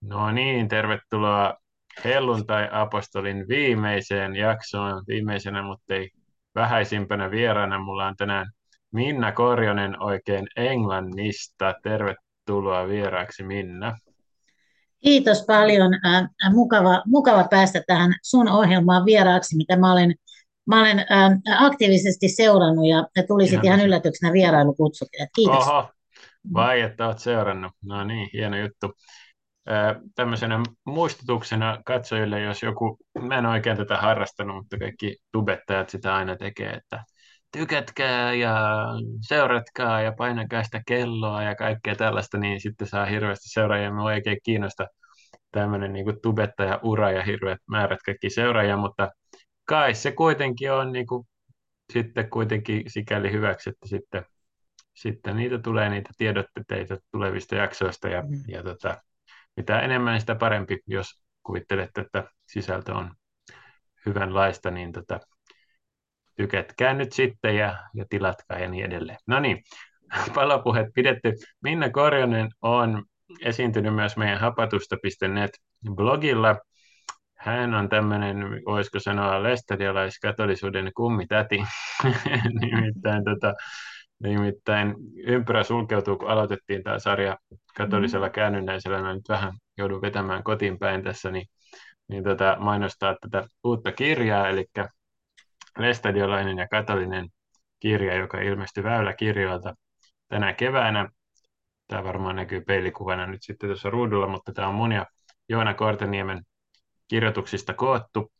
No niin, tervetuloa Helluntai-apostolin viimeiseen jaksoon. Viimeisenä, mutta ei vähäisimpänä vieraana. Mulla on tänään Minna Korjonen oikein Englannista. Tervetuloa vieraaksi, Minna. Kiitos paljon. Mukava päästä tähän sun ohjelmaan vieraaksi, mitä mä olen aktiivisesti seurannut ja tulisit Ihan ihan tosi. yllätyksenä vierailukutsukin. Kiitos. Oho, vai että olet seurannut. No niin, hieno juttu. Tämmöisenä muistutuksena katsojille, jos joku, mä en oikein tätä harrastanut, mutta kaikki tubettajat sitä aina tekee, että tykätkää ja seuratkaa ja painakaa sitä kelloa ja kaikkea tällaista, niin sitten saa hirveästi seuraajia. Mä oikein kiinnosta tämmöinen niin tubettaja-ura ja hirveät määrät kaikki seuraajia, mutta kai se kuitenkin on niin kuin, sitten kuitenkin sikäli hyväksi, että sitten niitä tulee niitä tiedotteita tulevista jaksoista mitä enemmän sitä parempi, jos kuvittelette, että sisältö on hyvänlaista, niin tykätkää nyt sitten ja tilatkaa ja niin edelleen. No niin, palopuheet pidetty. Minna Korjonen on esiintynyt myös meidän hapatusta.net-blogilla. Hän on tämmöinen, voisiko sanoa, lestadiolaiskatolisuuden kummitäti. Nimittäin, nimittäin ympyrä sulkeutuu, kun aloitettiin tämä sarja katolisella käännynnäisellä. Mä nyt vähän joudun vetämään kotiin päin tässä, niin mainostaa tätä uutta kirjaa, eli Lestadiolainen ja katolinen kirja, joka ilmestyi Väyläkirjoilta tänä keväänä. Tämä varmaan näkyy peilikuvana nyt sitten tuossa ruudulla, mutta tämä on mun ja Joona Korteniemen kirjoituksista koottu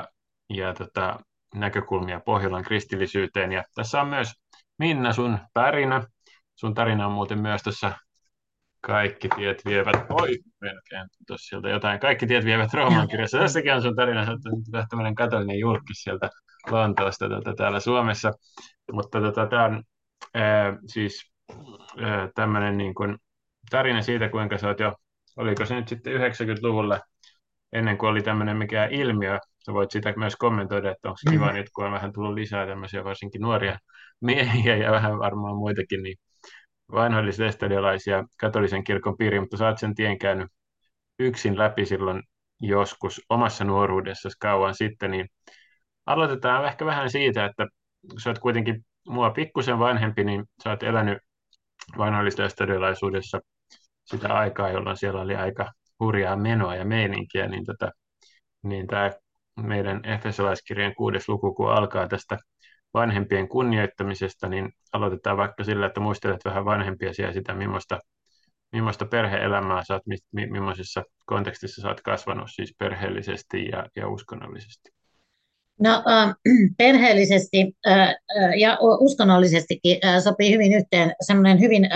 ja näkökulmia Pohjolan kristillisyyteen. Ja tässä on myös Minna, sun tarina. Sun tarina on muuten myös tuossa Kaikki tiet vievät, oi, melkein tuossa sieltä jotain. Kaikki tiet vievät Joo. Rooman kirjassa. Tässäkin on sun tarina, sä oot nyt tämmöinen katolinen julkkis sieltä Lontoosta täällä Suomessa. Mutta tämä on siis tämmöinen niin kuin tarina siitä, kuinka sä oot jo, oliko se nyt sitten 90-luvulla, ennen kuin oli tämmöinen mikään ilmiö, sä voit sitä myös kommentoida, että onko kiva nyt, kun on vähän tullut lisää tämmöisiä varsinkin nuoria miehiä ja vähän varmaan muitakin, niin vanhoillis-lestadiolaisia katolisen kirkon piiriin, mutta sä oot sen tien käynyt yksin läpi silloin joskus omassa nuoruudessasi kauan sitten, niin aloitetaan ehkä vähän siitä, että sä oot kuitenkin mua pikkusen vanhempi, niin sä oot elänyt vanhoillis-lestadiolaisuudessa sitä aikaa, jolloin siellä oli aika hurjaa menoa ja meininkiä, niin tämä meidän Efesolaiskirjan 6. luku, kun alkaa tästä vanhempien kunnioittamisesta, niin aloitetaan vaikka sillä, että muistelet vähän vanhempiasi ja sitä, millaista perhe-elämää sä oot, millaisessa kontekstissa sä oot kasvanut, siis perheellisesti ja uskonnollisesti. No, perheellisesti ja uskonnollisestikin sopii hyvin yhteen semmoinen hyvin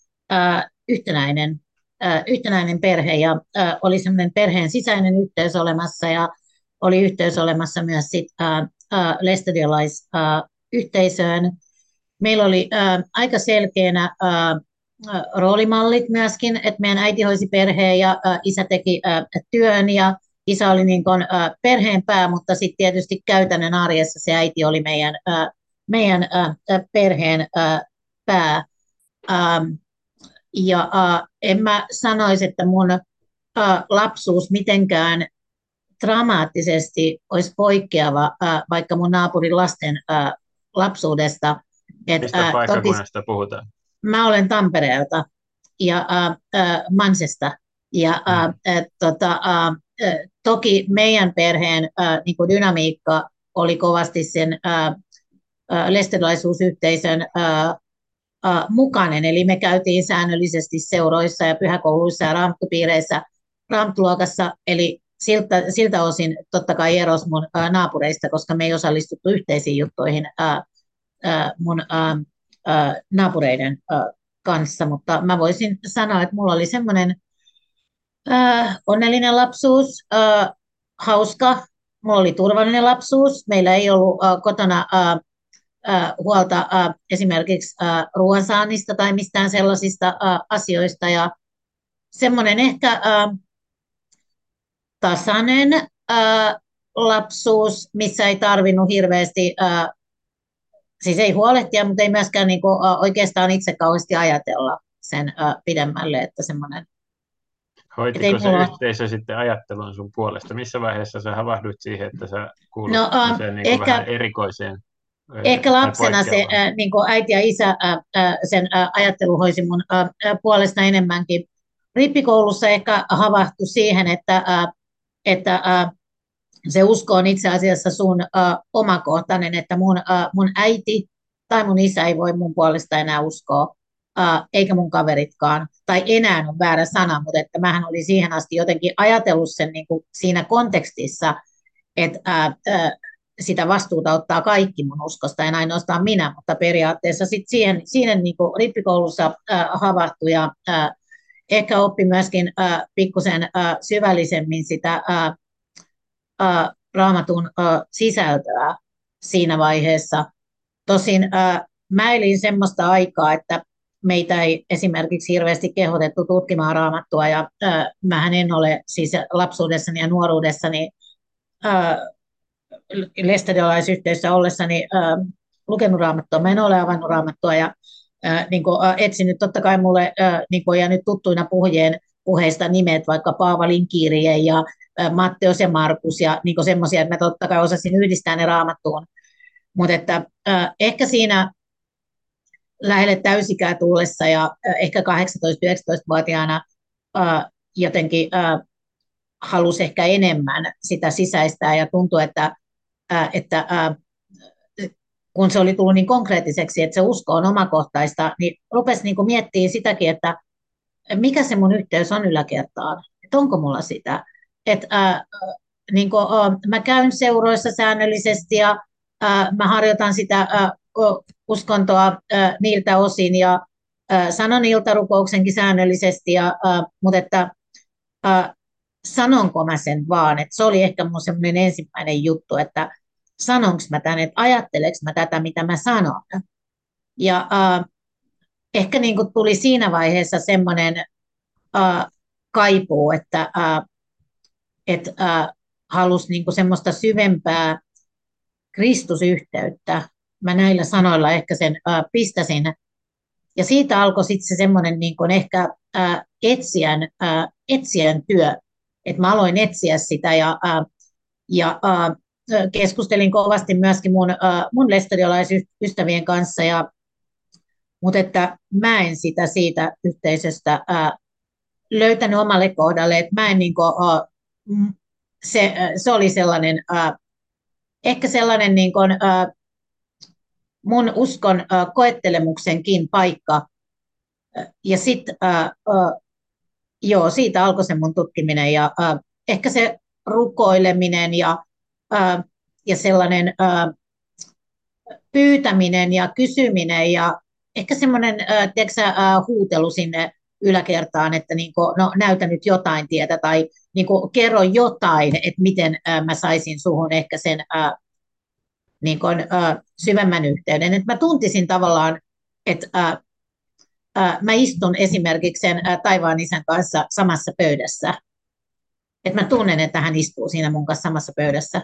yhtenäinen perhe ja oli semmoinen perheen sisäinen yhteys olemassa ja oli yhteys olemassa myös lestadiolaisyhteisöön. Meillä oli aika selkeänä roolimallit myöskin, että meidän äiti hoisi perheen ja isä teki työn ja isä oli niin kuin, perheen pää, mutta sitten tietysti käytännön arjessa se äiti oli meidän perheen pää. Ähm, en mä sanoisi, että mun lapsuus mitenkään dramaattisesti olisi poikkeava vaikka mun naapurin lasten lapsuudesta. Mistä Toki paikkakunnasta puhutaan? mä olen Tampereelta ja Mansesta. Ja Mm. toki meidän perheen niin kuin dynamiikka oli kovasti sen lestadiolaisuusyhteisön mukainen. Eli me käytiin säännöllisesti seuroissa ja pyhäkouluissa ja raamattupiireissä raamattuluokassa. Eli siltä osin totta kai eros mun naapureista, koska me ei osallistuttu yhteisiin juttuihin mun naapureiden kanssa, mutta mä voisin sanoa, että mulla oli semmoinen onnellinen lapsuus, hauska, mulla oli turvallinen lapsuus, meillä ei ollut kotona huolta esimerkiksi ruoansaannista tai mistään sellaisista asioista ja semmoinen ehkä tasainen lapsuus, missä ei tarvinnut hirveästi siis ei huolehtia, mutta ei myöskään niin kuin, oikeastaan itse kauheasti ajatella sen pidemmälle, että semmoinen. Et ei Hoitiko se mulla ole. yhteisö sitten ajattelun sun puolesta? Missä vaiheessa sä havahduit siihen, että sä kuulut No, tämmöiseen niin kuin vähän ehkä, erikoiseen ehkä tai lapsena se poikkeavaan? niin kuin äiti ja isä sen ajattelu hoisi mun puolesta enemmänkin. Rippikoulussa ehkä havahtui siihen, että se usko on itse asiassa sun omakohtainen, että mun äiti tai mun isä ei voi mun puolesta enää uskoa, eikä mun kaveritkaan, tai enää on väärä sana, mutta että mähän olin siihen asti jotenkin ajatellut sen niin kuin siinä kontekstissa, että sitä vastuuta ottaa kaikki mun uskosta, en ainoastaan minä, mutta periaatteessa sit siihen niin kuin rippikoulussa havahtui ja ehkä oppi myöskin pikkusen syvällisemmin sitä raamatun sisältöä siinä vaiheessa. Tosin mä elin semmoista aikaa, että meitä ei esimerkiksi hirveästi kehotettu tutkimaan raamattua, ja mähän en ole siis lapsuudessani ja nuoruudessani lestadiolaisyhteisössä ollessani lukenut raamattua. Mä en ole avannut raamattua ja niin kuin, etsinyt, totta kai mulle niin kuin, ja nyt tuttuina puhujien puheista nimet, vaikka Paavalin kirje ja Matteus ja Markus ja niin semmoisia, että mä totta kai osasin yhdistää ne raamattuun. Mutta että ehkä siinä lähelle täysikää tullessa ja ehkä 18-19-vuotiaana jotenkin halusi ehkä enemmän sitä sisäistää ja tuntui, että kun se oli tullut niin konkreettiseksi, että se usko on omakohtaista, niin rupesi niin miettimään sitäkin, että mikä se mun yhteys on yläkertaan, että onko mulla sitä. Että, niin kuin, mä käyn seuroissa säännöllisesti ja mä harjoitan sitä uskontoa niiltä osin ja sanon iltarukouksenkin säännöllisesti, mutta että sanonko mä sen vaan, että se oli ehkä mun semmoinen ensimmäinen juttu, että sanonko mä tämän, että ajatteleks mä tätä, mitä mä sanon. Ja ehkä niin kuin tuli siinä vaiheessa semmoinen kaipuu, että halusi niin kuin semmoista syvempää Kristusyhteyttä. Mä näillä sanoilla ehkä sen pistäsin. Ja siitä alkoi sitten se semmoinen niin kuin ehkä etsijän työ. Että mä aloin etsiä sitä ja keskustelin kovasti myöskin mun lestadiolaisystävien kanssa, mutta että mä en sitä siitä yhteisöstä löytänyt omalle kohdalle, että mä en niin kuin, se oli sellainen, ehkä sellainen niin kuin, mun uskon koettelemuksenkin paikka, ja sitten joo, siitä alkoi se mun tutkiminen, ja ehkä se rukoileminen ja sellainen pyytäminen ja kysyminen ja ehkä semmoinen huutelu sinne yläkertaan, että niin kuin, no, näytä nyt jotain tietä tai niin kuin, kerro jotain, että miten mä saisin suhun ehkä sen niin kuin, syvemmän yhteyden. Että mä tuntisin tavallaan, että mä istun esimerkiksi sen taivaan isän kanssa samassa pöydässä. Että mä tunnen, että hän istuu siinä mun kanssa samassa pöydässä.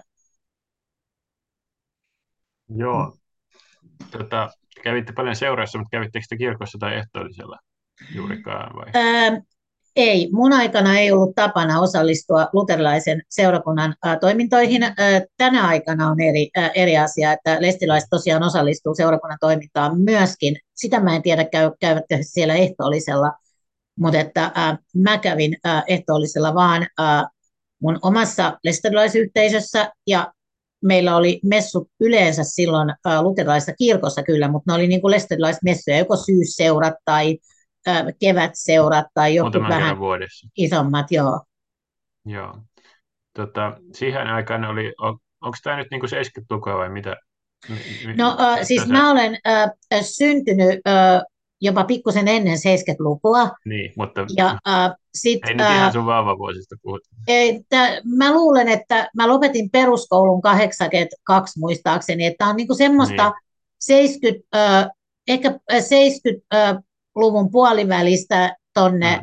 Joo, kävitte paljon seurassa, mutta kävittekö te kirkossa tai ehtoollisella juurikaan vai? Ei, mun aikana ei ollut tapana osallistua luterilaisen seurakunnan toimintoihin. Tänä aikana on eri asia, että lestilaiset tosiaan osallistuu seurakunnan toimintaan myöskin. Sitä mä en tiedä, käyvätkö siellä ehtoollisella, mutta että mä kävin ehtoollisella vaan mun omassa lestilaisyhteisössä ja meillä oli messut yleensä silloin luterilaisessa kirkossa kyllä, mutta ne oli niin kuin lestilaiset messuja, joko syysseurat tai kevätseurat tai jotkut Muutaman vähän kerran vuodessa. isommat, joo. Joo. Siihen aikaan onko tämä nyt niinku 70-lukua vai mitä? No siis Tässä, mä olen syntynyt jopa pikkusen ennen 70-lukua. niin, mutta Ja sit, ei nyt ihan sun vauvavuosista puhuta. mä luulen, että mä lopetin peruskoulun 82 muistaakseni, että on niinku semmoista Niin. 70, ehkä 70-luvun puolivälistä tonne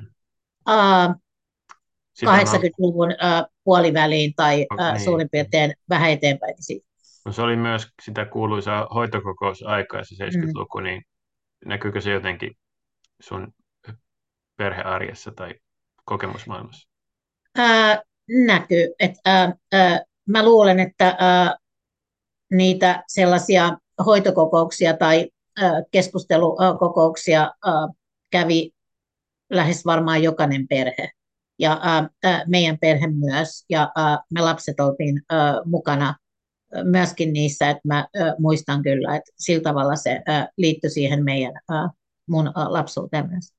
Sitä mä, 80-luvun puoliväliin tai niin. suurin piirtein vähän eteenpäin. No, se oli myös sitä kuuluisaa hoitokokousaikaa, se 70-luku, niin näkyykö se jotenkin sun perhearjessa tai kokemusmaailmassa? Näkyy. Mä luulen, että niitä sellaisia hoitokokouksia tai keskustelukokouksia kävi lähes varmaan jokainen perhe. Ja meidän perhe myös. Ja me lapset oltiin mukana myöskin niissä, että mä muistan kyllä, että sillä tavalla se liittyi siihen mun lapsuuteen myös.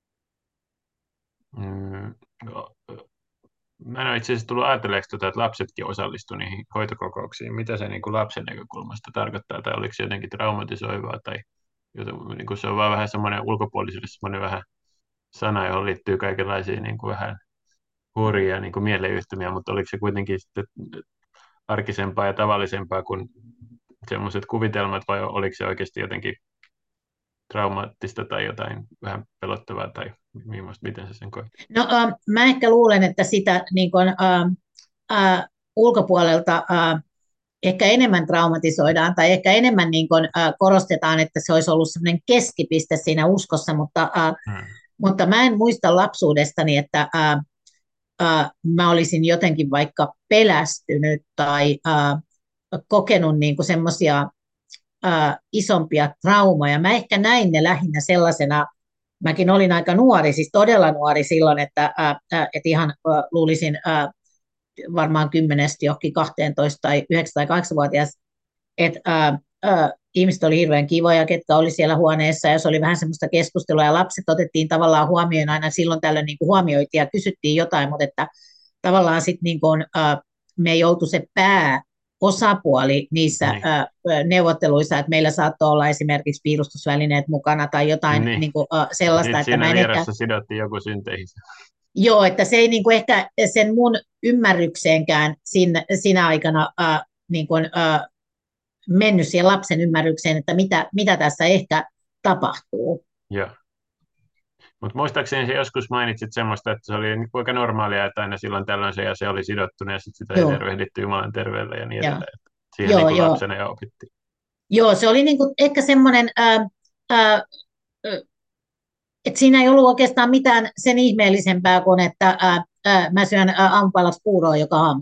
Mm, no, mä en ole itse asiassa tullut ajatelleeksi, että lapsetkin osallistuivat niihin hoitokokouksiin. Mitä se niin kuin lapsen näkökulmasta tarkoittaa, tai oliko se jotenkin traumatisoivaa, tai niin kuin se on vaan vähän semmoinen ulkopuolisille semmoinen vähän sana, johon liittyy kaikenlaisia niin kuin vähän hurjia niin kuin mieleyhtymiä, mutta oliko se kuitenkin sitten arkisempaa ja tavallisempaa kuin semmoiset kuvitelmat, vai oliko se oikeasti jotenkin traumaattista tai jotain vähän pelottavaa, tai miten se sen koet? No, mä ehkä luulen, että sitä niin kuin, ulkopuolelta ehkä enemmän traumatisoidaan tai ehkä enemmän niin kuin, korostetaan, että se olisi ollut sellainen keskipiste siinä uskossa, mutta mä en muista lapsuudestani, että mä olisin jotenkin vaikka pelästynyt tai kokenut niin kuin semmoisia isompia traumaja. Mä ehkä näin ne lähinnä sellaisena, mäkin olin aika nuori, siis todella nuori silloin, että ihan luulisin varmaan 10 johonkin 12 tai 9 tai 8-vuotias, että ihmiset oli hirveän kivoja, ketkä oli siellä huoneessa, ja se oli vähän semmoista keskustelua, ja lapset otettiin tavallaan huomioon aina silloin tällöin niin kuin huomioitiin ja kysyttiin jotain, mutta että tavallaan sitten niin kuin, me ei oltu se pääosapuoli niissä Niin, neuvotteluissa, että meillä saattoi olla esimerkiksi piilustusvälineet mukana tai jotain niin. niin kuin, sellaista, Sitten että mä siinä en ehkä, vieressä sidottiin joku synteihin. joo, että se ei niin kuin ehkä sen mun ymmärrykseenkään siinä aikana niin kuin, mennyt siihen lapsen ymmärrykseen, että mitä tässä ehkä tapahtuu. Joo. Mutta muistaakseni se joskus mainitsit semmoista, että se oli niin aika normaalia, että aina silloin tällöin se ja se oli sidottuna ja sitten sitä ei Joo, tervehditty Jumalan terveellä ja niin ja, edelleen. Siihen niin joo, kuin joo. lapsena jo opittiin. Joo, se oli niin kuin ehkä semmoinen, että siinä ei ollut oikeastaan mitään sen ihmeellisempää kuin, että mä syön aamupalaksi puuroa joka aamu.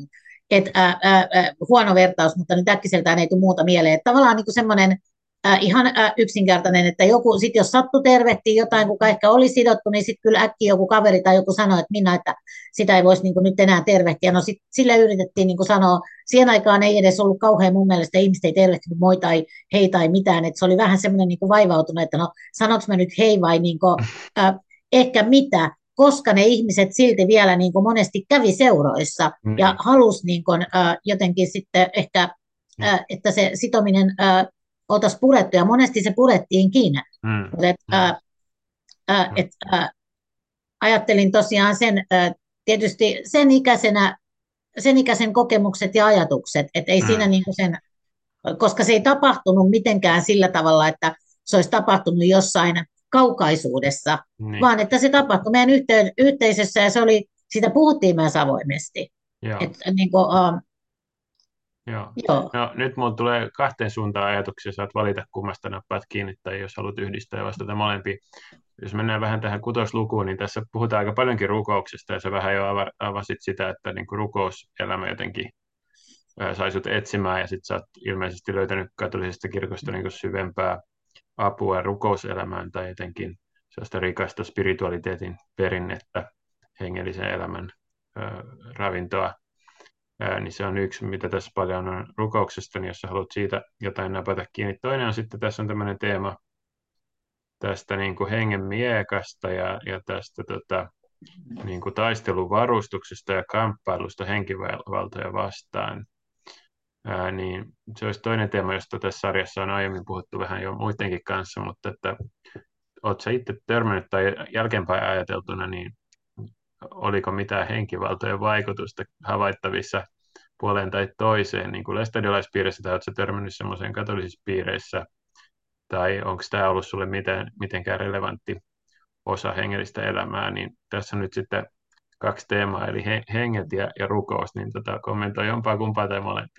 Huono vertaus, mutta nyt äkkiseltään ei tule muuta mieleen. Että tavallaan niin kuin semmoinen ihan yksinkertainen, että joku, sit jos sattu tervehtiin jotain, kuka ehkä oli sidottu, niin sitten kyllä äkkiä joku kaveri tai joku sanoi, että Minna, että sitä ei voisi niin kuin nyt enää tervehtiä. No sitten sille yritettiin niin kuin sanoa, siihen aikaan ei edes ollut kauhean mun mielestä, ihmiset ei tervehtinyt moi tai hei tai mitään, että se oli vähän semmoinen niin kuin vaivautunut, että no sanoks mä nyt hei vai niin kuin, ehkä mitä, koska ne ihmiset silti vielä niin kuin monesti kävi seuroissa ja Niin, halusi niin kuin, jotenkin sitten ehkä, niin. että se sitominen oltaisiin purettu, ja monesti se purettiinkin. Mm, Mutta mm, mm, ajattelin tosiaan tietysti sen ikäisen kokemukset ja ajatukset, että ei siinä mm, niin kuin koska se ei tapahtunut mitenkään sillä tavalla, että se olisi tapahtunut jossain kaukaisuudessa, niin, vaan että se tapahtui meidän yhteisössä, ja siitä puhuttiin myös avoimesti. joo. Että, niin kuin, Joo. joo, No, nyt mulla tulee kahteen suuntaan ajatuksia. Saat valita, kummasta nappaat kiinni, tai jos haluat yhdistää ja vastata molempiin. Jos mennään vähän tähän kutoslukuun, niin tässä puhutaan aika paljonkin rukouksesta, ja sä vähän jo avasit sitä, että niin kuin rukouselämä jotenkin sai sut etsimään, ja sitten sä oot ilmeisesti löytänyt katolisesta kirkosta niin kuin syvempää apua rukouselämään, tai jotenkin sellaista rikasta spiritualiteetin perinnettä, hengellisen elämän ravintoa. Niin se on yksi, mitä tässä paljon on rukouksesta, niin jos sä haluat siitä jotain napata kiinni. Toinen on sitten, tässä on tämmöinen teema tästä niin kuin hengen miekasta ja tästä niin kuin taisteluvarustuksesta ja kamppailusta henkivaltoja vastaan. Niin se olisi toinen teema, josta tässä sarjassa on aiemmin puhuttu vähän jo muidenkin kanssa, mutta että oletko sä itse törmännyt tai jälkeenpäin ajateltuna, niin oliko mitään henkivaltojen vaikutusta havaittavissa puoleen tai toiseen, niin kuin lestadiolaispiirissä, tai oletko törmännyt semmoiseen katolisissa piireissä, tai onko tämä ollut sulle mitenkään relevantti osa hengellistä elämää, niin tässä on nyt sitten kaksi teemaa, eli henget ja rukous, niin kommentoi jompaa kumpaa tai molempia.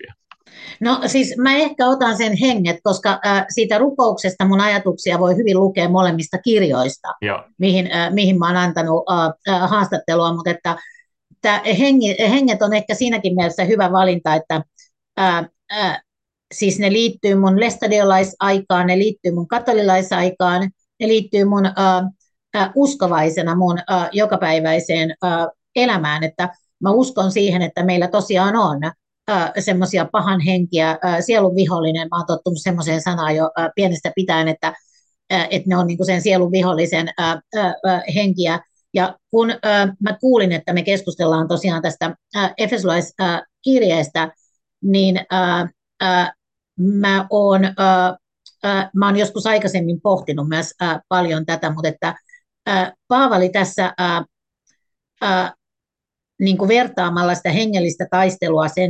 No siis mä ehkä otan sen henget, koska siitä rukouksesta mun ajatuksia voi hyvin lukea molemmista kirjoista, Joo. mihin mä oon antanut haastattelua, mutta että henget on ehkä siinäkin mielessä hyvä valinta, että ää, ää, siis ne liittyy mun lestadiolaisaikaan, ne liittyy mun katolilaisaikaan, ne liittyy mun uskovaisena mun jokapäiväiseen elämään, että mä uskon siihen, että meillä tosiaan on semmoisia pahan henkiä, sielun vihollinen, mä oon tottunut semmoiseen sanaan jo pienestä pitäen, että ne on niin kuin sen sielun vihollisen henkiä. Ja kun mä kuulin, että me keskustellaan tosiaan tästä Efesolaiskirjeestä, niin mä oon joskus aikaisemmin pohtinut myös paljon tätä, mutta että Paavali tässä niin kuin vertaamalla sitä hengellistä taistelua sen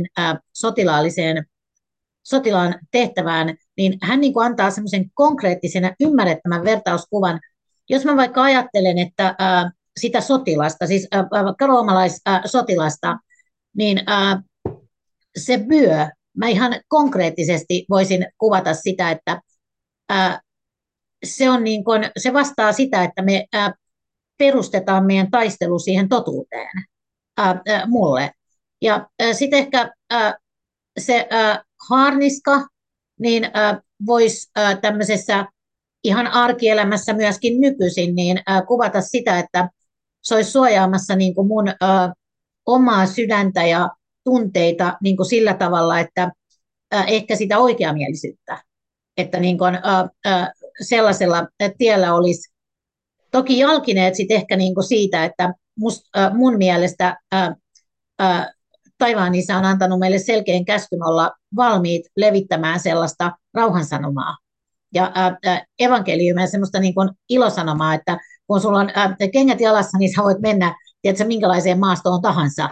sotilaan tehtävään, niin hän niin kuin antaa semmoisen konkreettisen ja ymmärrettävän vertauskuvan. Jos mä vaikka ajattelen, että sitä sotilasta, siis vaikka roomalaissotilasta, niin se vyö, mä ihan konkreettisesti voisin kuvata sitä, että ää, se, on niin kuin, se vastaa sitä, että me perustetaan meidän taistelu siihen totuuteen mulle. Ja sitten ehkä se haarniska, niin voisi tämmöisessä ihan arkielämässä myöskin nykyisin niin kuvata sitä, että se olisi suojaamassa niin kuin mun omaa sydäntä ja tunteita niin kuin sillä tavalla, että ehkä sitä oikeamielisyyttä, että niin kuin, sellaisella tiellä olisi toki jalkineet sit ehkä niin kuin siitä, että mun mielestä taivaan isä on antanut meille selkeän käskyn olla valmiit levittämään sellaista rauhansanomaa ja evankeliumia, semmoista niin kuin ilosanomaa, että kun sulla on kengät jalassa, niin sä voit mennä, tiedätkö, minkälaiseen maastoon tahansa.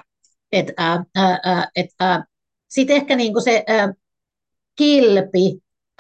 Sitten ehkä niin kuin se kilpi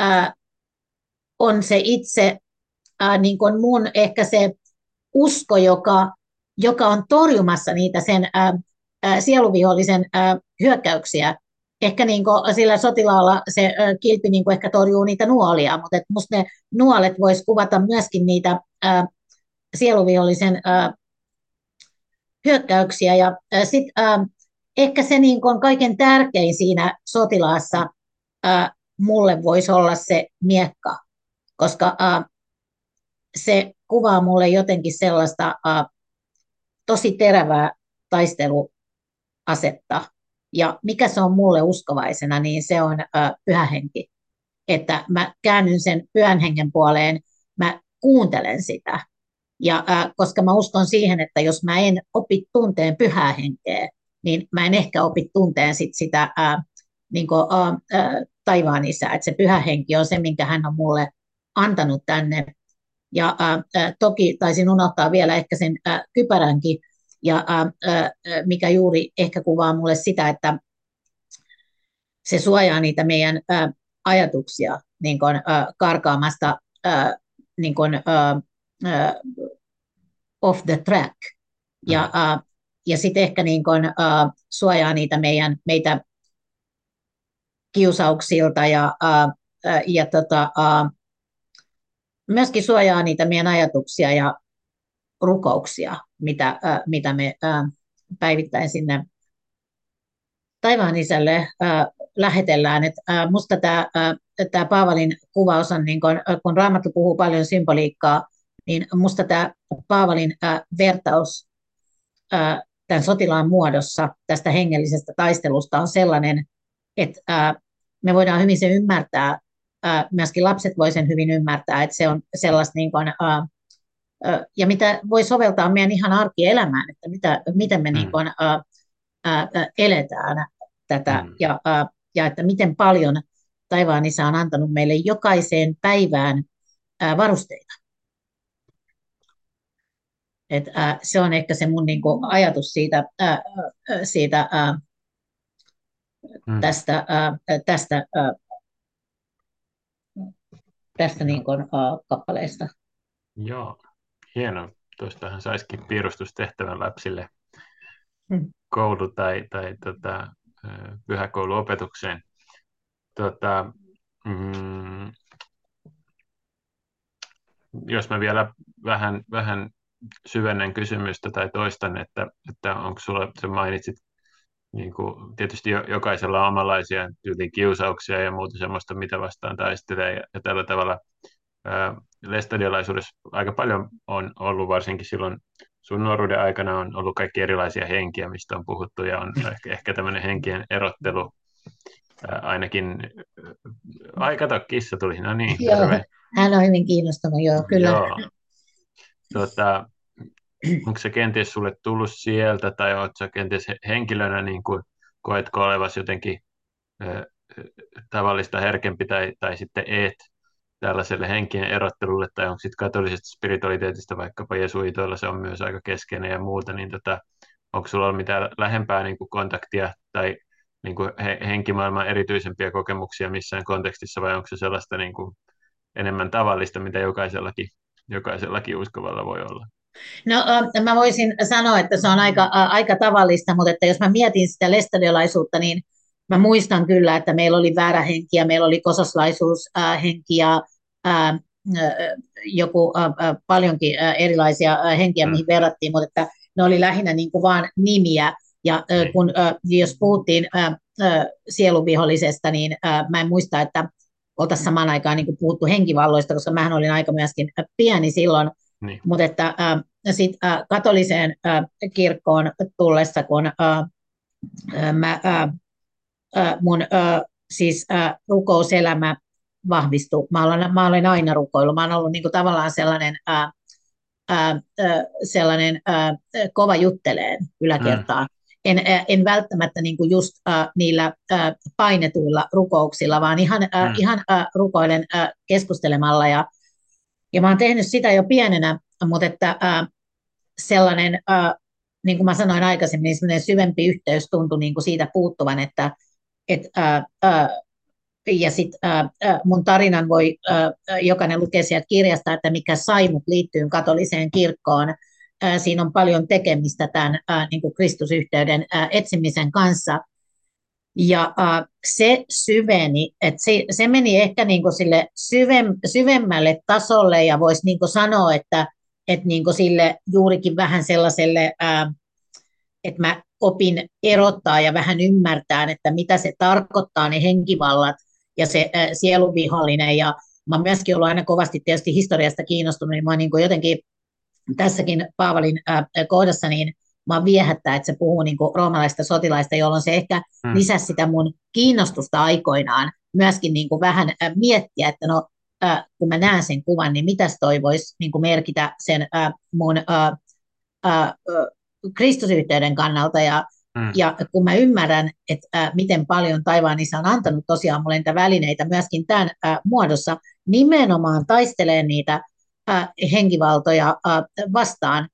on se itse niin kuin mun ehkä se usko, joka on torjumassa niitä sen sieluvihollisen hyökkäyksiä. Ehkä niin kuin sillä sotilaalla se kilpi niin kuin ehkä torjuu niitä nuolia, mutta musta ne nuolet vois kuvata myöskin niitä sieluvihollisen hyökkäyksiä. Ja sit, ehkä se niin kuin kaiken tärkein siinä sotilaassa mulle voisi olla se miekka, koska se kuvaa mulle jotenkin sellaista tosi terävää taisteluasetta. Ja mikä se on mulle uskovaisena, niin se on pyhä henki. Että mä käännyn sen pyhän hengen puoleen, mä kuuntelen sitä. Ja koska mä uskon siihen, että jos mä en opi tunteen pyhää henkeä, niin mä en ehkä opi tunteen sitä niin kuin, taivaan isää. Että se pyhä henki on se, minkä hän on mulle antanut tänne. Ja toki taisin unohtaa vielä ehkä sen kypäränkin, ja mikä juuri ehkä kuvaa mulle sitä, että se suojaa niitä meidän ajatuksia niin kuin, karkaamasta niin kuin, off the track. Ja, ja sitten ehkä niin kuin, suojaa niitä meitä kiusauksilta ja myöskin suojaa niitä meidän ajatuksia ja rukouksia, mitä me päivittäin sinne taivaan isälle lähetellään. Musta tämä Paavalin kuvaus on, niin kun Raamattu puhuu paljon symboliikkaa, niin musta tämä Paavalin vertaus tämän sotilaan muodossa tästä hengellisestä taistelusta on sellainen, että me voidaan hyvin se ymmärtää, myöskin lapset voi sen hyvin ymmärtää, että se on sellaista niin kuin, ja mitä voi soveltaa meidän ihan arkielämään, että miten me niin kuin, eletään tätä ja että miten paljon taivaan isä on antanut meille jokaiseen päivään varusteita. Se on ehkä se mun niin kuin, ajatus siitä tästä niin kuin, kappaleesta. Joo, hienoa. Tuostahan saisikin piirustustehtävän lapsille koulu- tai pyhäkouluopetukseen. Tota, mm, jos mä vielä vähän syvennän kysymystä tai toistan, että onko sulla, sä mainitsit, niin kuin, tietysti jokaisella on omanlaisia kiusauksia ja muuta semmoista, mitä vastaan taistelee ja tällä tavalla lestadiolaisuudessa aika paljon on ollut, varsinkin silloin sun nuoruuden aikana on ollut kaikki erilaisia henkiä, mistä on puhuttu, ja on ehkä tämmöinen henkien erottelu ainakin. Ai, kato, kissa tuli, no niin, Joo, terve. hän on hyvin kiinnostunut, joo, kyllä. Joo, onko se kenties sulle tullut sieltä, tai oletko sä kenties henkilönä, niin kuin, koetko olevasi jotenkin ö, tavallista herkempi, tai sitten eet tällaiselle henkien erottelulle, tai onko sitten katolisesta spiritualiteetista, vaikkapa jesuitoilla se on myös aika keskeinen ja muuta, niin onko sulla ollut mitään lähempää niin kuin kontaktia tai niin kuin henkimaailman erityisempiä kokemuksia missään kontekstissa, vai onko se sellaista niin kuin enemmän tavallista, mitä jokaisellakin uskovalla voi olla? No, mä voisin sanoa, että se on aika tavallista, mutta että jos mä mietin sitä lestadiolaisuutta, niin mä muistan kyllä, että meillä oli väärähenki ja meillä oli kososlaisuushenki ja ää, joku paljonkin erilaisia henkiä, Mm, mihin verrattiin, mutta että ne oli lähinnä niin kuin vaan nimiä. Ja niin. jos puhuttiin sieluvihollisesta, niin mä en muista, että oltaisiin samaan aikaan niin kuin puhuttu henkivalloista, koska mähän olin aika myöskin pieni silloin, Niin. mutta että sit, katoliseen kirkkoon tullessa, kun mun siis rukouselämä vahvistui. Mä olen aina rukoillut. Mä olen ollut niin kuin tavallaan sellainen kova jutteleen Mm, yläkertaan. En välttämättä niin kuin just niillä painetuilla rukouksilla, vaan mm, ihan rukoilen keskustelemalla. Ja mä oon tehnyt sitä jo pienenä, mutta että sellainen, niin kuin mä sanoin aikaisemmin, niin sellainen syvempi yhteys tuntui niin kuin siitä puuttuvan, että et, ja sitten mun tarinan voi jokainen lukea sieltä kirjasta, että mikä sai mut liittyyn katoliseen kirkkoon. Siinä on paljon tekemistä tämän niin kuin Kristusyhteyden etsimisen kanssa. Ja se syveni, että se meni ehkä niin kuin sille syvemmälle tasolle ja voisi niin kuin sanoa, että niin kuin sille juurikin vähän sellaiselle, että mä opin erottaa ja vähän ymmärtää, että mitä se tarkoittaa ne henkivallat ja se sielunvihollinen. Ja mä oon myöskin ollut aina kovasti tietysti historiasta kiinnostunut, niin mä oon niin kuin jotenkin tässäkin Paavalin kohdassa, niin mä viehättää, että se puhuu niin kuin roomalaista sotilaista, jolloin se ehkä mm, lisäsi sitä mun kiinnostusta aikoinaan myöskin niin kuin vähän miettiä, että no kun mä näen sen kuvan, niin mitäs toi voisi niin kuin merkitä sen mun Kristusyhteyden kannalta mm, ja kun mä ymmärrän, että miten paljon taivaan isä on antanut tosiaan mulle niitä välineitä myöskin tämän muodossa, nimenomaan taistelee niitä henkivaltoja vastaan.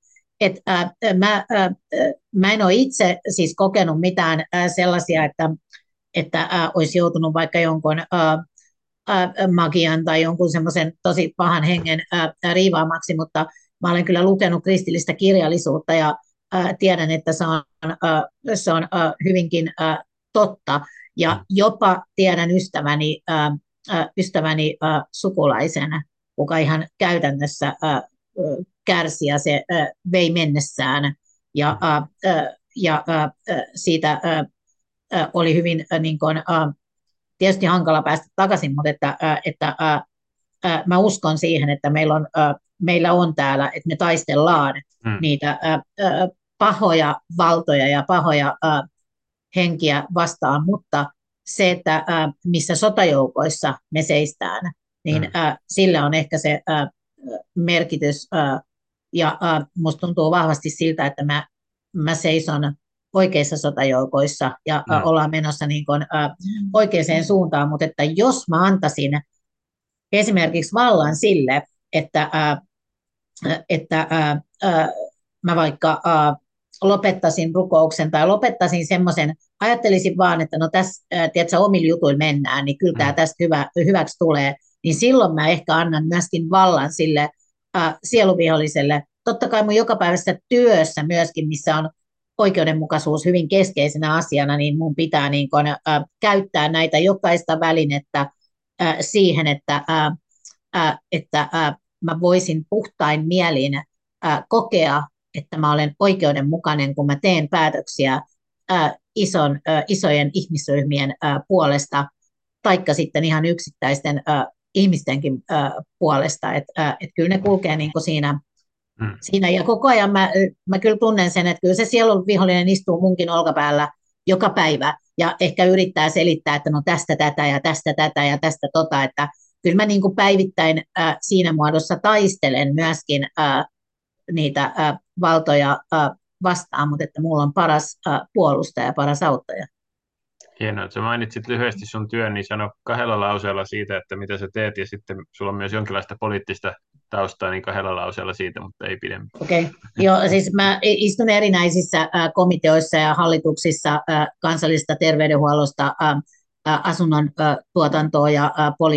Mä en ole itse siis kokenut mitään sellaisia, että olisi joutunut vaikka jonkun magian tai jonkun semmoisen tosi pahan hengen riivaamaksi, mutta mä olen kyllä lukenut kristillistä kirjallisuutta ja tiedän, että se on hyvinkin totta. Ja mm, jopa tiedän ystäväni sukulaisen, joka ihan käytännössä kärsi ja se vei mennessään. Ja, mm, siitä oli hyvin niin kuin, tietysti hankala päästä takaisin, mutta mä uskon siihen, että meillä on täällä, että me taistellaan mm, niitä pahoja valtoja ja pahoja henkiä vastaan, mutta se, että missä sotajoukoissa me seistään, niin mm, sillä on ehkä se merkitys, ja musta tuntuu vahvasti siltä, että mä seison oikeissa sotajoukoissa ja mm, ollaan menossa niin kuin, oikeaan suuntaan, mutta että jos mä antaisin esimerkiksi vallan sille, että mä vaikka lopettaisin rukouksen tai lopettaisin semmoisen, ajattelisin vaan, että no tässä, tiedätkö, omilla jutuilla mennään, niin kyllä tämä mm, tästä hyväksi tulee, niin silloin mä ehkä annan myöskin vallan sille sieluviholliselle. Totta kai mun jokapäiväisessä työssä myöskin, missä on oikeudenmukaisuus hyvin keskeisenä asiana, niin mun pitää niin kuin, käyttää näitä jokaista välinettä siihen, että mä voisin puhtain mielin kokea, että mä olen oikeudenmukainen, kun mä teen päätöksiä isojen ihmisryhmien puolesta, taikka sitten ihan yksittäisten ihmistenkin puolesta. Et kyllä ne kulkee niin kuin siinä. Ja koko ajan mä kyllä tunnen sen, että kyllä se sielun vihollinen istuu munkin olkapäällä joka päivä ja ehkä yrittää selittää, että no tästä tätä ja tästä tätä ja tästä tota, että kyllä mä niin kuin päivittäin siinä muodossa taistelen myöskin niitä valtoja vastaan, mutta että mulla on paras puolustaja ja paras auttaja. Hienoa, että sä mainitsit lyhyesti sun työn, niin sano 2 lauseella siitä, että mitä sä teet, ja sitten sulla on myös jonkinlaista poliittista taustaa, niin 2 lauseella siitä, mutta ei pidemmin. Okei. Joo, siis mä istun erinäisissä komiteoissa ja hallituksissa kansallisesta terveydenhuollosta, asunnon tuotantoa ja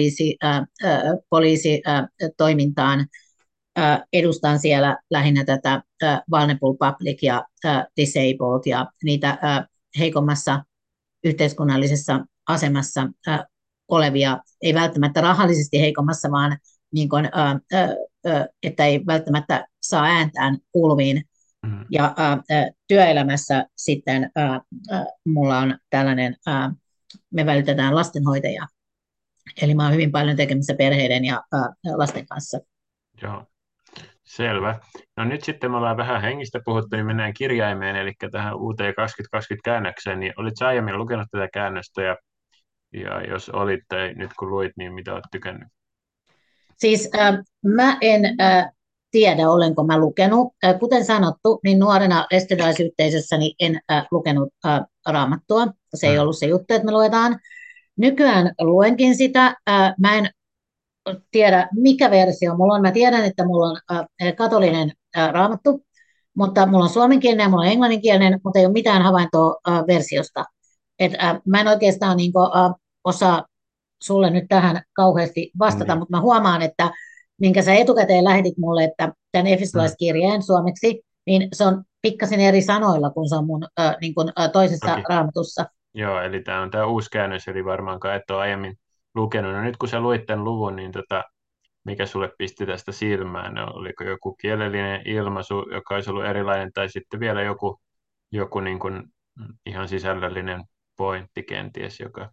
poliisitoimintaan. Edustan siellä lähinnä tätä vulnerable public ja disabled ja niitä heikommassa yhteiskunnallisessa asemassa olevia, ei välttämättä rahallisesti heikommassa, vaan niin kuin, että ei välttämättä saa ääntään kuuluviin. Ja työelämässä sitten mulla on tällainen, me välitetään lastenhoitajia. Eli mä oon hyvin paljon tekemisissä perheiden ja lasten kanssa. Joo, selvä. No nyt sitten me ollaan vähän hengistä puhuttu, niin mennään kirjaimeen, eli tähän uuteen 2020-käännökseen. Niin olit sä aiemmin lukenut tätä käännöstä, ja jos olit tai nyt kun luit, niin mitä olet tykännyt? Siis mä en tiedä, olenko mä lukenut. Kuten sanottu, niin nuorena estedalaisyhteisössäni en lukenut raamattua. Se ei ollut se juttu, että me luetaan. Nykyään luenkin sitä. Mä en tiedä, mikä versio mulla on. Mä tiedän, että mulla on katolinen raamattu, mutta mulla on suomenkielinen ja mulla on englanninkielinen, mutta ei ole mitään havaintoa versiosta. Mä en oikeastaan niin kuin, osaa sulle nyt tähän kauheasti vastata, mutta mä huomaan, että minkä sä etukäteen lähetit mulle, että tämän efesolaiskirjeen suomeksi, niin se on pikkasen eri sanoilla kuin se on mun niin kuin, toisessa raamatussa. Joo, eli tämä on tämä uusi käännös, eli varmaankaan et ole aiemmin lukenut. No nyt kun sä luit tämän luvun, niin mikä sulle pisti tästä silmään? No, oliko joku kielellinen ilmaisu, joka olisi ollut erilainen, tai sitten vielä joku niin kuin ihan sisällöllinen pointti kenties, joka...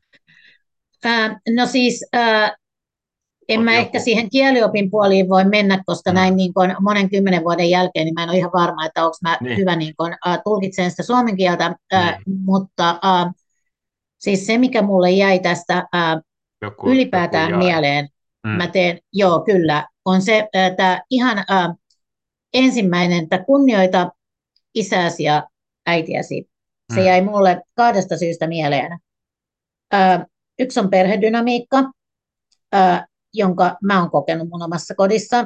No siis en mä ehkä siihen kieliopin puoliin voi mennä, koska näin niin kuin monen 10 vuoden jälkeen, niin mä en ole ihan varma, että onko mä hyvä niin kuin, tulkitsen sitä suomen kieltä, mutta siis se, mikä mulle jäi tästä ylipäätään mieleen, mä teen, joo kyllä, on se tämä ihan ensimmäinen, että kunnioita isäsi ja äitiäsi. Se jäi mulle 2 syystä mieleen. Yksi on perhedynamiikka, jonka mä oon kokenut mun omassa kodissa.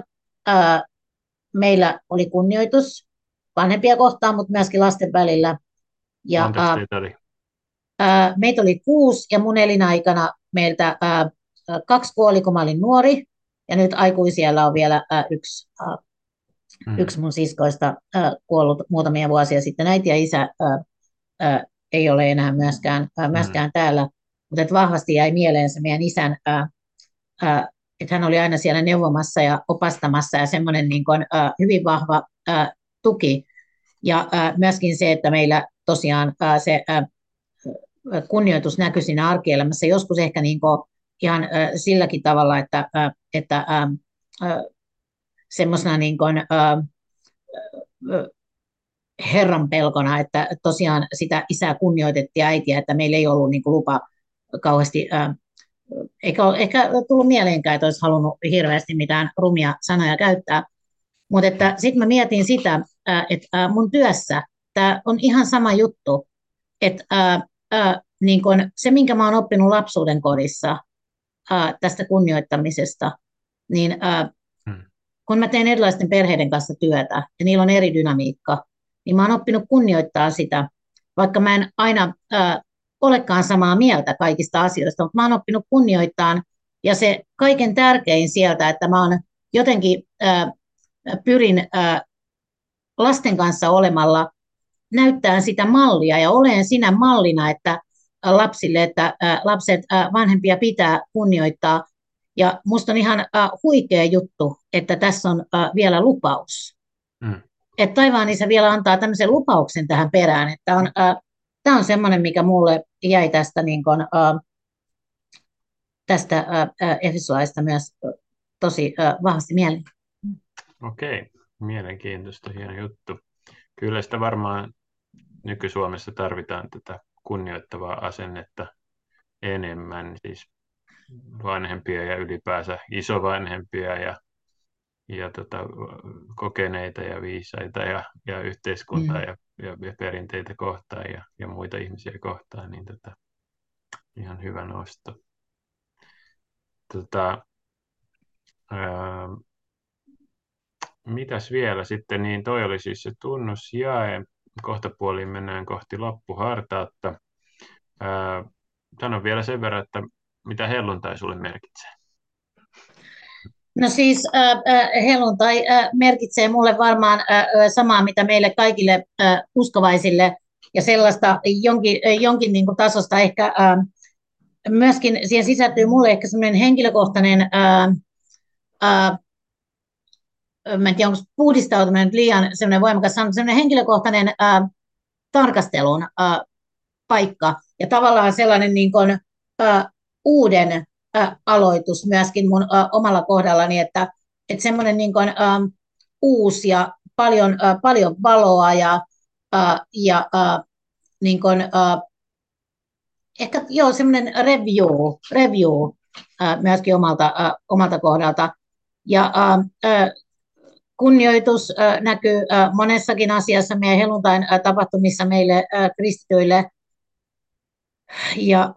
Meillä oli kunnioitus vanhempia kohtaan, mutta myöskin lasten välillä. Ja, Monta teitä oli? Meitä oli 6 ja mun elinaikana meiltä 2 kuoli, kun mä olin nuori. Ja nyt aikuisiellä on vielä yksi mun siskoista kuollut muutamia vuosia sitten. Äiti ja isä ei ole enää myöskään täällä. Mutta vahvasti jäi mieleen se meidän isän, että hän oli aina siellä neuvomassa ja opastamassa ja semmoinen niin kuin, hyvin vahva tuki. Ja myöskin se, että meillä tosiaan se kunnioitus näkyi siinä arkielämässä joskus ehkä niin kuin ihan silläkin tavalla, että semmoisena niin kuin, Herran pelkona, että tosiaan sitä isää kunnioitettiin ja äitiä, että meillä ei ollut niin kuin lupa kauheasti, eikä ole ehkä tullut mieleenkään, että olisi halunnut hirveästi mitään rumia sanoja käyttää. Mutta sitten mä mietin sitä, että mun työssä tämä on ihan sama juttu, että niin kun se, minkä mä oon oppinut lapsuuden kodissa tästä kunnioittamisesta, niin kun mä teen erilaisten perheiden kanssa työtä ja niillä on eri dynamiikka, niin mä oon oppinut kunnioittaa sitä, vaikka mä en aina olekaan samaa mieltä kaikista asioista, mutta mä oon oppinut kunnioittaa, ja se kaiken tärkein sieltä, että mä oon jotenkin pyrin lasten kanssa olemalla näyttää sitä mallia ja olen sinä mallina, että lapsille, että lapset vanhempia pitää kunnioittaa. Ja musta on ihan huikea juttu, että tässä on vielä lupaus. Mm. Että taivaan isä vielä antaa tämmöisen lupauksen tähän perään, että tämä on semmoinen, mikä mulle jäi tästä, niin kun, tästä Efesolaista myös tosi vahvasti mieleen. Okei, mielenkiintoista, hieno juttu. Kyllä sitä varmaan nyky-Suomessa tarvitaan tätä kunnioittavaa asennetta enemmän, siis vanhempia ja ylipäänsä isovanhempia ja kokeneita ja viisaita ja yhteiskuntaa Mm. ja perinteitä kohtaan ja muita ihmisiä kohtaan, niin ihan hyvä nosto. Ää, Mitäs vielä sitten, niin toi oli siis se tunnusjae. Kohtapuoliin mennään kohti loppuhartautta. Sano vielä sen verran, että mitä helluntai sulle merkitsee. No siis helluntai merkitsee mulle varmaan samaa, mitä meille kaikille uskovaisille ja sellaista jonkin niin kuin tasosta ehkä myöskin siihen sisältyy mulle ehkä semmoinen henkilökohtainen, mä en tiedä onko puhdistautuminen liian semmoinen voimakas sana, semmoinen henkilökohtainen tarkastelun paikka ja tavallaan sellainen niin kuin, uuden aloitus myöskin mun omalla kohdallani, että semmoinen niin kuin, uusi ja paljon valoa ja niin kuin, ehkä joo, semmoinen review myöskin omalta kohdalta. Ja kunnioitus näkyy monessakin asiassa meidän helluntain tapahtumissa meille kristityille. Ja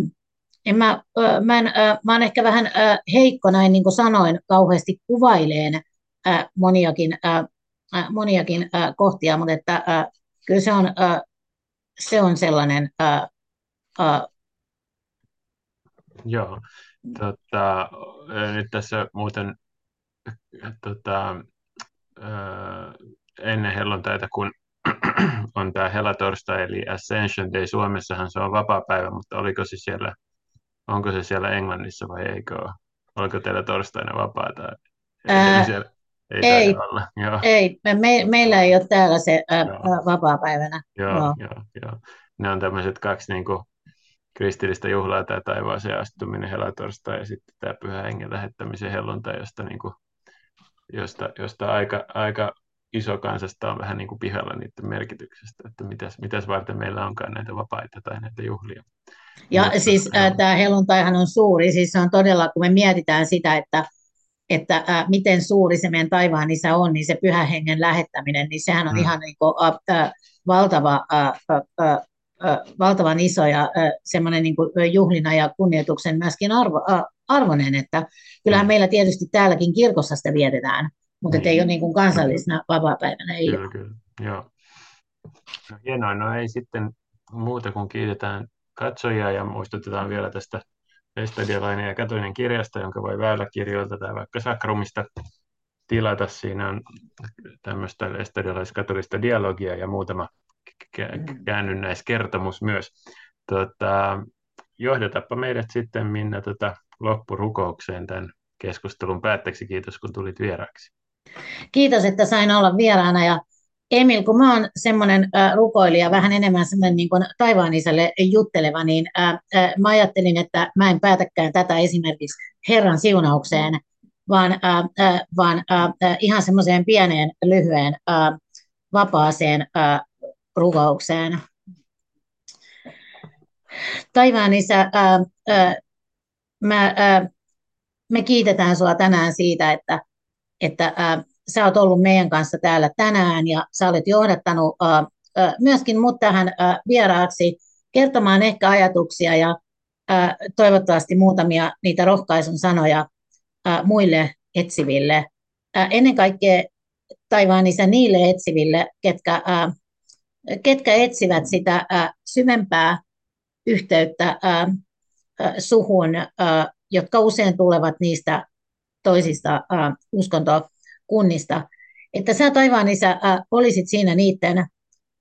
mä oon ehkä vähän heikko näin, niin kuin sanoin, kauheasti kuvaileen moniakin kohtia, mutta että, kyllä se on sellainen. Joo, nyt tässä muuten ennen helluntaita, kun on tämä helatorstai eli Ascension Day, Suomessahan se on vapaapäivä, mutta onko se siellä Englannissa vai eikö ole? Oliko teillä torstaina vapaata? Eli siellä ei Ei, taida olla. Joo. ei. Meillä ei ole täällä se Joo. vapaapäivänä. Joo. Ne on tämmöiset kaksi niin kuin kristillistä juhlaa, tämä taivaaseen astuminen helatorstai ja sitten tämä pyhän hengen lähettämisen helluntai, josta aika iso kansasta on vähän niin kuin pihalla niiden merkityksestä, että mitäs varten meillä onkaan näitä vapaita tai näitä juhlia. Ja siis tämä helluntaihan on suuri, siis se on todella, kun me mietitään sitä, että miten suuri se meidän taivaan isä on, niin se pyhän hengen lähettäminen, niin sehän on ihan niin kuin, valtavan iso ja semmoinen niin kuin juhlina ja kunnioituksen myöskin arvoinen, että kyllähän meillä tietysti täälläkin kirkossa sitä vietetään, mutta ei ole niin kuin kansallisena vapaapäivänä. Ei kyllä, joo. No, hienoa, no ei sitten muuta kuin kiitetään katsojia ja muistutetaan vielä tästä Estadialainen ja katolinen kirjasta, jonka voi Väyläkirjoilta tai vaikka Sakrumista tilata. Siinä on tämmöistä estadialais-katolista dialogia ja muutama käännynnäiskertomus myös. Johdatapa meidät sitten, Minna, loppurukoukseen tämän keskustelun päätteeksi. Kiitos, kun tulit vieraaksi. Kiitos, että sain olla vieraana. Ja Emil, kun mä oon semmoinen rukoilija, vähän enemmän semmoinen niin kuin taivaan isälle jutteleva, niin mä ajattelin, että mä en päätäkään tätä esimerkiksi Herran siunaukseen, vaan ihan semmoiseen pieneen, lyhyen, vapaaseen rukoukseen. Taivaan isä, me kiitetään sua tänään siitä, että sä oot ollut meidän kanssa täällä tänään ja sä olet johdattanut myöskin mut tähän vieraaksi kertomaan ehkä ajatuksia ja toivottavasti muutamia niitä rohkaisun sanoja muille etsiville. Ennen kaikkea taivaan isä niille etsiville, ketkä etsivät sitä syvempää yhteyttä suhun, jotka usein tulevat niistä toisista uskontokunnista, että sä taivaan isä olisit siinä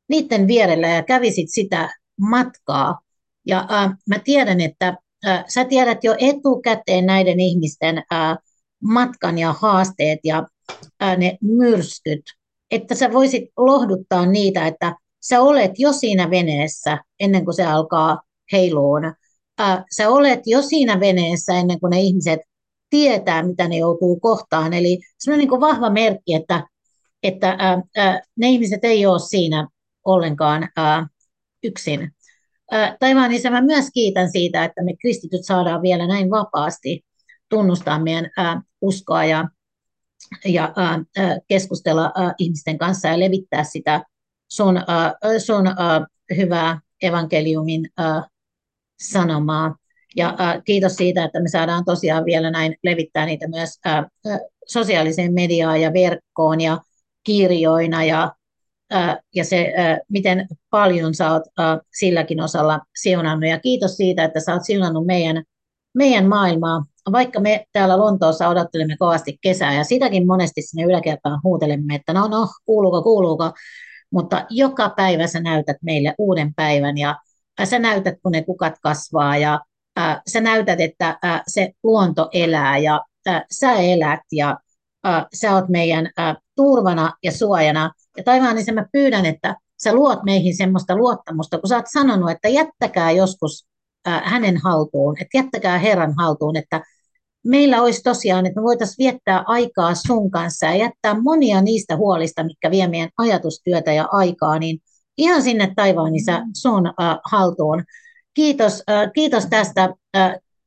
niiden vierellä ja kävisit sitä matkaa. Ja mä tiedän, että sä tiedät jo etukäteen näiden ihmisten matkan ja haasteet ja ne myrskyt, että sä voisit lohduttaa niitä, että sä olet jo siinä veneessä ennen kuin se alkaa heiluun. Sä olet jo siinä veneessä ennen kuin ne ihmiset tietää, mitä ne joutuu kohtaan. Eli se on niin kuin vahva merkki, että ne ihmiset ei ole siinä ollenkaan yksin. Taivaan isä, mä myös kiitän siitä, että me kristityt saadaan vielä näin vapaasti tunnustaa meidän uskoa ja keskustella ihmisten kanssa ja levittää sitä sun hyvää evankeliumin sanomaa. Ja kiitos siitä, että me saadaan tosiaan vielä näin levittää niitä myös sosiaaliseen mediaan ja verkkoon ja kirjoina ja se, miten paljon sä oot silläkin osalla siunannut. Ja kiitos siitä, että sä oot siunannut meidän maailmaa. Vaikka me täällä Lontoossa odottelemme kovasti kesää ja sitäkin monesti sinne yläkertaan huutelemme, että no, kuuluuko, mutta joka päivä sä näytät meille uuden päivän ja sä näytät, kun ne kukat kasvaa ja sä näytät, että se luonto elää ja sä elät ja sä oot meidän turvana ja suojana. Ja taivaan, niin mä pyydän, että sä luot meihin semmoista luottamusta, kun sä oot sanonut, että jättäkää joskus hänen haltuun, että jättäkää Herran haltuun, että meillä olisi tosiaan, että me voitaisiin viettää aikaa sun kanssa ja jättää monia niistä huolista, mitkä vie meidän ajatustyötä ja aikaa, niin ihan sinne taivaan isä sun haltuun. Kiitos tästä.